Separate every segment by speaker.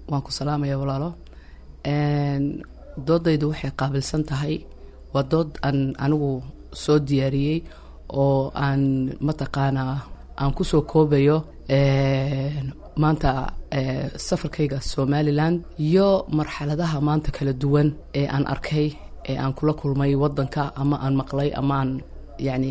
Speaker 1: waan ku salaamaya walaalo doodaydu waxay qaabilsan tahay waa dood aan anigu soo diyaariyey oo aan mataqaanaa aan ku soo koobayo maanta safarkayga Somaliland iyo marxaladaha maanta kala duwan ee aan arkay ee aan kula kulmay wadanka ama aan maqlay ama aan yani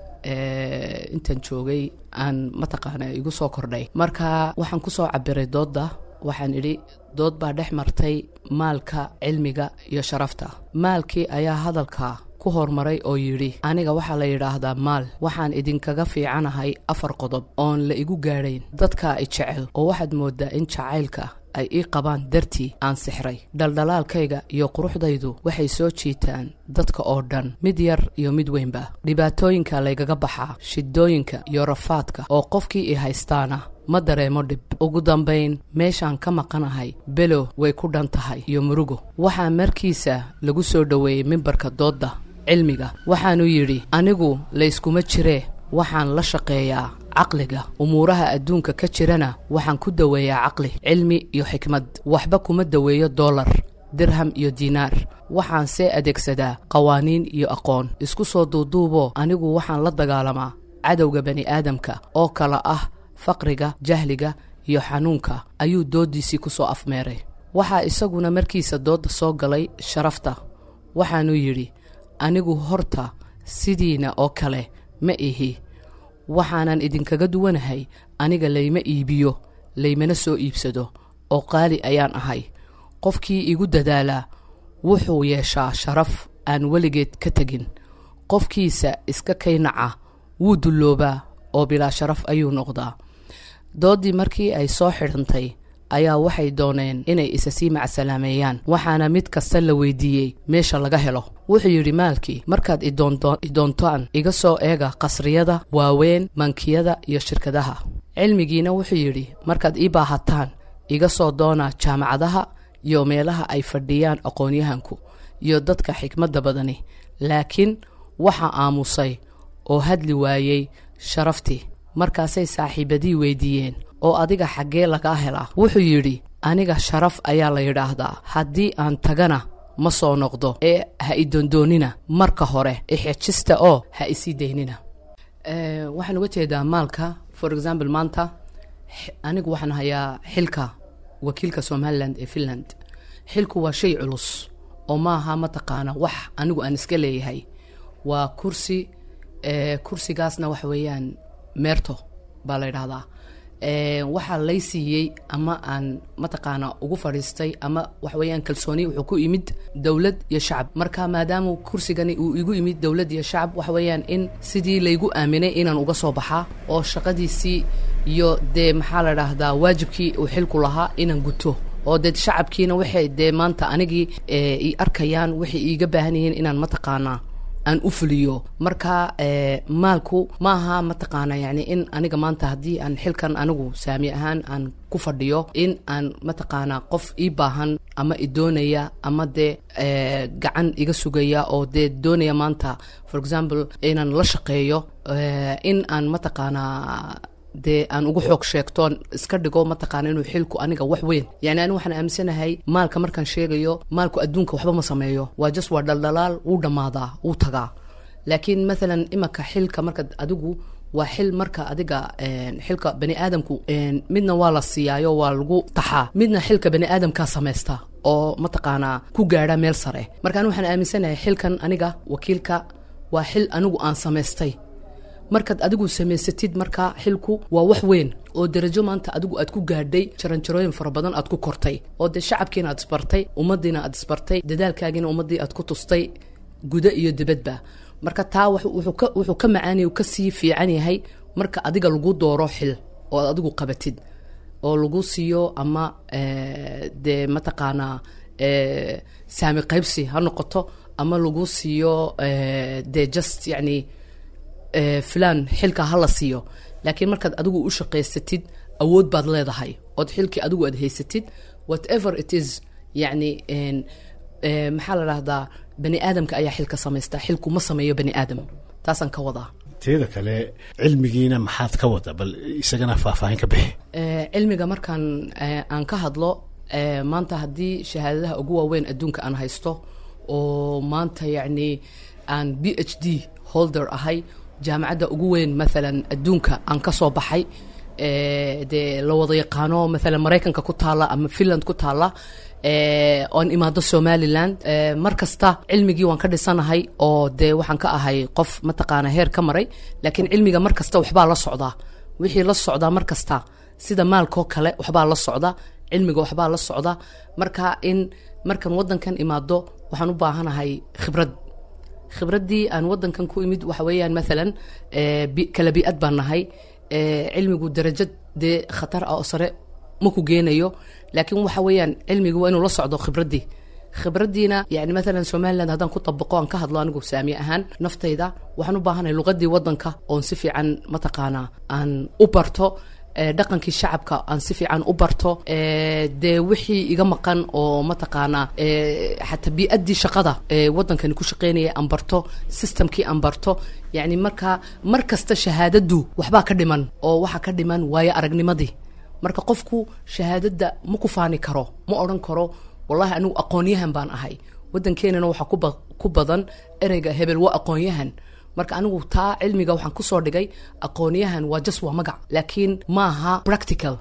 Speaker 1: intaan joogay aan mataqaanaa igu soo kordhay marka waxaan ku soo cabiray doodda waxaan idhi dood baa dhex martay maalka cilmiga iyo sharafta maalkii ayaa hadalka ku hormaray oo yidhi aniga waxaa la yidhaahdaa maal waxaan idinkaga fiicanahay 4 qodob oon la igu gaadhayn dadka i jecel oo waxaad moodaa in jacaylka ay ii qabaan dartii aan sixray dhaldhalaalkayga iyo quruxdaydu waxay soo jiitaan dadka oo dhan mid yar iyo mid weynba dhibaatooyinka laygaga baxaa shidooyinka iyo rafaadka oo qofkii i haystaana ma dareemo dhib ugu dambayn meeshaan ka maqanahay belo way ku dhan tahay iyo murugo waxaa markiisa lagu soo dhoweeyey mimbarka doodda cilmiga waxaanu yidhi anigu layskuma jiree waxaan la shaqeeyaa caqliga umuuraha adduunka ka jirana waxaan ku daweeyaa caqli cilmi iyo xikmad waxba kuma daweeyo dollar dirham iyo diinaar waxaan see adeegsadaa qawaaniin iyo aqoon isku soo duuduubo anigu waxaan la dagaalamaa cadowga bani aadamka oo kala ah faqriga jahliga iyo xanuunka ayuu doodiisii ku soo afmeeray waxaa isaguna markiisa doodda soo galay sharafta waxaanu yidhi anigu horta sidiina oo kale ma ihi waxaanan idinkaga duwanahay aniga layma iibiyo laymana soo iibsado oo qaali ayaan ahay qofkii igu dadaalaa wuxuu yeeshaa sharaf aan weligeed ka tegin qofkiisa iska kaynaca wuu dulloobaa oo bilaa sharaf ayuu noqdaa doodii markii ay soo xidhantay ayaa waxay dooneen inay isa sii macsalaameeyaan waxaana mid kasta la weydiiyey meesha laga helo wuxuu yidhi maalkii markaad idoontaan iga soo eega qasriyada waaweyn bankiyada iyo shirkadaha cilmigiina wuxuu yidhi markaad ii baahataan iga soo doona jaamacadaha iyo meelaha ay fadhiyaan aqoonyahanku iyo dadka xikmadda badani laakiin waxaa aamusay oo hadli waayey sharaftii markaasay saaxiibadii weydiiyeen oo adiga xaggee lagaa helaa wuxuu yidhi aniga sharaf ayaa la yidhaahdaa haddii aan tagana ma soo noqdo ee ha idondoonina marka hore ixejista oo ha isii daynina waxaan uga jeedaa maalka for example maanta anigu waxaan hayaa xilka wakiilka Somaliland ee Finland xilku waa shay culus oo maaha mataqaana wax anigu aan iska leeyahay waa kursigaasna wax weeyaan meerto baa la yidhaahdaa waxaa lay siiyey ama aan mataqaana ugu fadhiistay ama wax weeyaan kalsooni wuxuu ku yimid dawlad iyo shacab marka maadaama kursigani uu igu yimid dawlad iyo shacab wax weeyaan in sidii laygu aaminay inaan uga soo baxaa oo shaqadiisii iyo dee maxaa la yidhaahdaa waajibkii uu xilku lahaa inaan guto oo dad shacabkiina waxay dee maanta anigii i arkayaan waxay iiga baahan yihiin inaan mataqaanaa aan u fuliyo marka maalku maaha mataqaana yani in aniga maanta haddii aan xilkan anigu saami ahaan aan ku fadhiyo in aan mataqaana qof ii baahan ama i doonaya ama dee gacan iga sugaya oo dee doonaya maanta for example inaan la shaqeeyo in aan mataqaana dee aan ugu xoog sheegto iska dhigo mataqaana inuu xilku aniga wax weyn yani anigu waxaan aaminsanahay maalka markaan sheegayo maalku adduunka waxba ma sameeyo waa just waa dhaldhalaal wuu dhammaadaa wuu tagaa laakiin maalan imaka xilka marka adigu waa xil marka adiga xilka bani aadamku midna waa la siiyaayo waa lagu taxaa midna xilka bani aadamkaa samaysta oo mataqaanaa ku gaadha meel sare marka anigu waxaan aaminsanahay xilkan aniga wakiilka waa xil anigu aan samaystay markaad adigu samaysatid marka xilku waa wax weyn oo darajo maanta adigu aad ku gaadhay jaranjarooyin fara badan aad ku kortay oo dee shacabkiina aad isbartay ummadiina aad isbartay dadaalkaagiina ummadii aad ku tustay guda iyo dibadba marka taa wuxuu ka macaanay ka sii fiican yahay marka adiga lagu dooro xil oo aad adigu qabatid oo lagu siiyo ama dee mataqaanaa saami qaybsi ha noqoto ama lagu siiyo dee just yani filan xilka hala siiyo laakiin markaad adigu u shaqaysatid awood baad leedahay oo xilkii adigu aad haysatid whatever it is yani maxaa la raahdaa bani aadamka ayaa xilka samaysta xilku ma sameeyo bani aadam taasaan ka wadaa
Speaker 2: teeda kale cilmigiina maxaad ka wada bal isagana faahfaahin ka bixi
Speaker 1: cilmiga markaan aan ka hadlo maanta haddii shahaadadaha ugu waaweyn adduunka aan haysto oo maanta yacni aan PhD holder ahay jaamacadda ugu weyn maalan adduunka aan ka soo baxay dee la wada yaqaano maalan maraykanka ku taalla ama finland ku taalla oon imaado somaliland mar kasta cilmigii waan ka dhisanahay oo dee waxaan ka ahay qof mataqaana heer ka maray laakiin cilmiga mar kasta waxbaa la socdaa wixii la socdaa mar kasta sida maalkoo kale waxbaa la socda cilmiga waxbaa la socda marka in markan waddankan imaado waxaan u baahanahay khibraddii aan waddankan ku imid waxa weeyaan maalan kala bi'ad baan nahay cilmigu darajad dee khatar ah oo sare ma ku geenayo laakiin waxa weeyaan cilmigu waa inuu la socdo khibraddiina yani maalan somaliland haddaan ku dabaqo aan ka hadlo anigu saami ahaan naftayda waxaan u baahanahay luqaddii waddanka oon si fiican mataqaanaa aan u barto dhaqankii shacabka aan si fiican u barto dee wixii iga maqan oo mataqaanaa xataa bii'addii shaqada waddankani ku shaqeynaya aan barto systemkii aan barto yacni markaa mar kasta shahaadaddu waxbaa ka dhiman oo waxaa ka dhiman waayo aragnimadii marka qofku shahaadadda ma ku faani karo ma odhan karo wallahi anigu aqoonyahan baan ahay waddankeenana waxaa ku badan ereyga hebel waa aqoonyahan marka anigu taa cilmiga waxaan ku soo dhigay aqoonyahan waa just waa magac laakiin maaha practical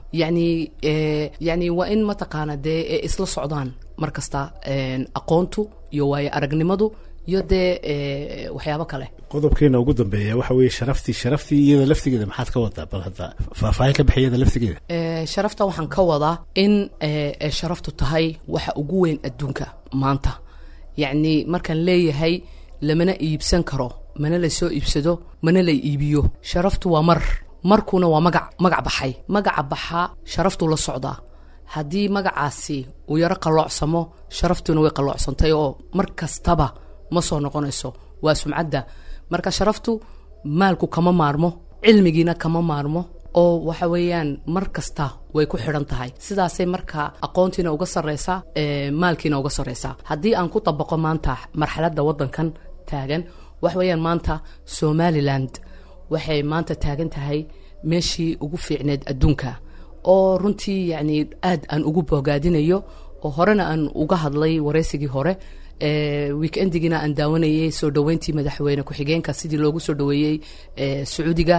Speaker 1: yani waa in mataqaana dee isla socdaan mar kasta aqoontu iyo waayo aragnimadu iyo dee waxyaabo kale
Speaker 2: qodobkeena ugu dambeeya waxa weeye sharaftii iyada laftigeeda maxaad ka wadaa bal hadda faahfaahin ka bixiyada laftigeeda
Speaker 1: sharafta waxaan ka wadaa in sharaftu tahay waxa ugu weyn adduunka maanta yacni markaan leeyahay lamana iibsan karo mana la soo iibsado mana la iibiyo sharaftu waa markuna waa magac baxay magaca baxaa sharaftu la socdaa haddii magacaasi uu yaro qaloocsamo sharaftuna way qaloocsantay oo mar kastaba ma soo noqonayso waa sumcadda marka sharaftu maalku kama maarmo cilmigiina kama maarmo oo waxa weeyaan mar kasta way ku xidhan tahay sidaasay marka aqoontiina uga sarreysaa maalkiina uga sarreysaa haddii aan ku dabaqo maanta marxaladda waddankan taagan wax weeyaan maanta somaliland waxay maanta taagan tahay meeshii ugu fiicneed adduunka oo runtii yacni aad aan ugu bogaadinayo oo horena aan uga hadlay wareysigii hore weekendigina aan daawanayay soo dhoweyntii madaxweyne ku-xigeenka sidii loogu soo dhoweeyey sacuudiga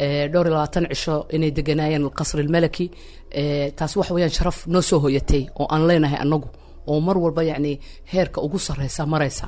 Speaker 1: 22 cisho inay deganaayeen alqasr almalaki taas wax weeyaan sharaf noo soo hoyatay oo aan leenahay annagu oo mar walba yacni heerka ugu sarreysa maraysa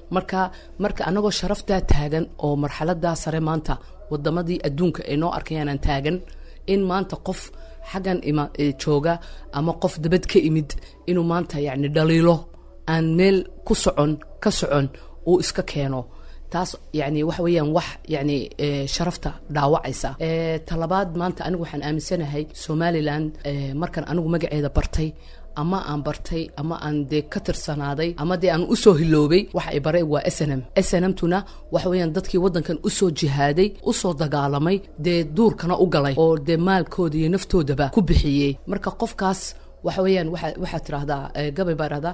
Speaker 1: marka anagoo sharaftaa taagan oo marxaladaa sare maanta wadamadii adduunka ay noo arkayaan taagan in maanta qof xaggan jooga ama qof dabad ka imid inuu maanta yacni dhaliilo aan meel ka socon uu iska keeno taas yacni waxa weeyaan wax yacni sharafta dhaawacaysa talabaad maanta anigu waxaan aaminsanahay somaliland markan anigu magaceeda bartay ama aan bartay ama aan dee ka tirsanaaday ama dee aan usoo hiloobay waxa ay baray waa snmtuna waxa weeyaan dadkii waddankan usoo jihaaday usoo dagaalamay dee duurkana u galay oo dee maalkooda iyo naftoodaba ku bixiyey marka qofkaas waxa weeyaan waxaa tirahdaa gabay baa dhahdaa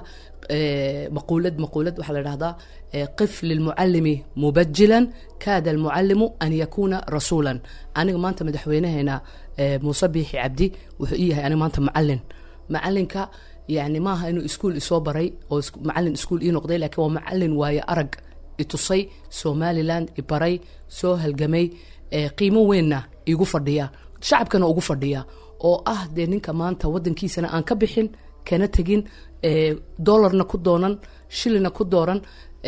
Speaker 1: maqulad waxaa la dhahdaa qif lilmucallimi mubajilan kaada almucallimu an yakuna rasuulan aniga maanta madaxweynaheena muuse biixi cabdi wuxuu ii yahay aniga maanta macalinka yani maaha inuu iskuul isoo baray oo macallin iskuul ii noqday laakiin waa macallin waaye arag itusay somaliland ibaray soo halgamay qiimo weynna igu fadhiya shacabkana ugu fadhiya oo ah dee ninka maanta waddankiisana aan ka bixin kana tegin dollarna ku doonan shilina ku dooran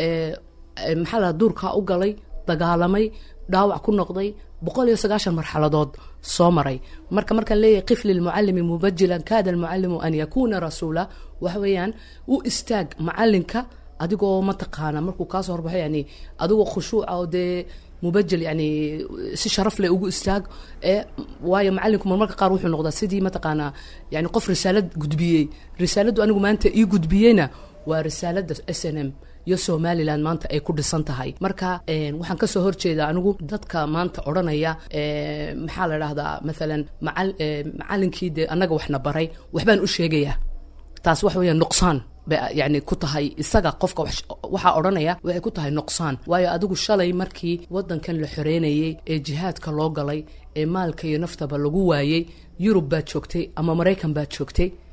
Speaker 1: maxaa la duurkaa u galay dagaalamay dhaawac ku noqday 190 marxaladood soo maray markaan leeyahay qif lilmucallimi mubajilan kaada almucallimu an yakuna rasuula waxa weeyaan u istaag macallinka adigoo mataqaana markuu kaasoo horbaxo yani adigoo khushuuca oo dee mubajil yani si sharaf leh ugu istaag waayo macallinku marmarka qaar wuxuu noqdaa sidii mataqaana yani qof risaalad gudbiyey risaaladdu anigu maanta ii gudbiyeyna waa risaaladda snm iyo somaliland maanta ay ku dhisan tahay marka waxaan kasoo horjeedaa anigu dadka maanta odhanaya maxaa la dhahdaa maalan macallinkii dee annaga waxna baray waxbaan u sheegayaa taas wax weeyaan nuqsaan yani ku tahay isaga qofka waxaa odhanaya waxay ku tahay nuqsaan waayo adigu shalay markii waddankan la xoreynayey ee jihaadka loo galay ee maalka iyo naftaba lagu waayey yurub baad joogtay ama maraykan baad joogtay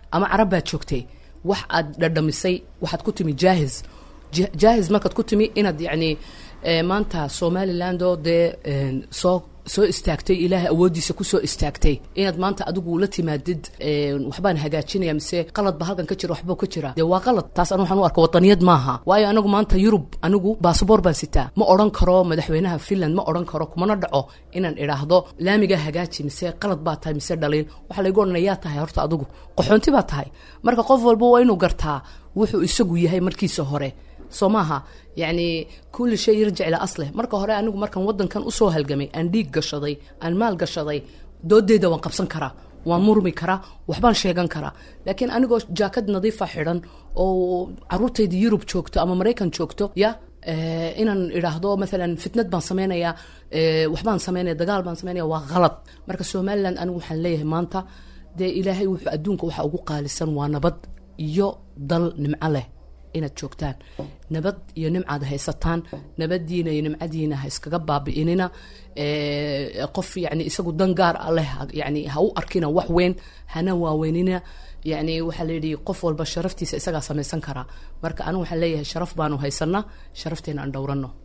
Speaker 1: ama carab baad joogtay wax aad dhadhamisay waxaad ku timi jaahiz markaad ku timi inaad yacni maanta Somaliland oo dee soo istaagtay ilaahay awoodiisa ku soo istaagtay inaad maanta adigu la timaadid waxbaan hagaajinaya mise qalad ba halkan ka jira waxba ka jira dee waa qalad taas anu waxaan u arkaa wadaniyad maaha waayo anagu maanta Yurub anigu baasaboor baan sitaa ma oran karo madaxweynaha Finland ma oran karo kumana dhaco inaan iraahdo laamiga hagaaji mise qalad baa tahay mise dhaliil waxa la igu oranayaa tahay horta adigu qoxoonti baa tahay marka qof walba waa inuu gartaa wuxuu isagu yahay markiisa hore somaha يعني كل شيء يرجع إلى أصله مركه هراء أنو مركه ودن كان أصوه الجميع أنديك قشضي المال قشضي دودي وانقبسن كرا ومرمي كرا وحبان شيغان كرا لكن أنا جو جاكد نظيفة حيران أو عروتي دي يوروب شوكتو أما أمريكان شوكتو يا إنن إراهدو مثلا فتنة بان سمينا يا وحبان سمينا دقال بان سمينا وغلط مركه سومالان أنو حنليه مانتا دي إلهي وحأدونك وحأقو قالسان ونبض يو ضل نمعله inaad joogtaan nabad iyo nimcad haysataan nabadiina iyo nimcadiina ha iskaga baabi'inina qof yani isagu dan gaar ah leh yani ha u arkina wax weyn hana waaweynina yani waxa la yiri qof walba sharaftiisa isaga sameeysan kara marka anu waxa leeyahay sharaf baanu haysanaa sharafteena aan dhowrano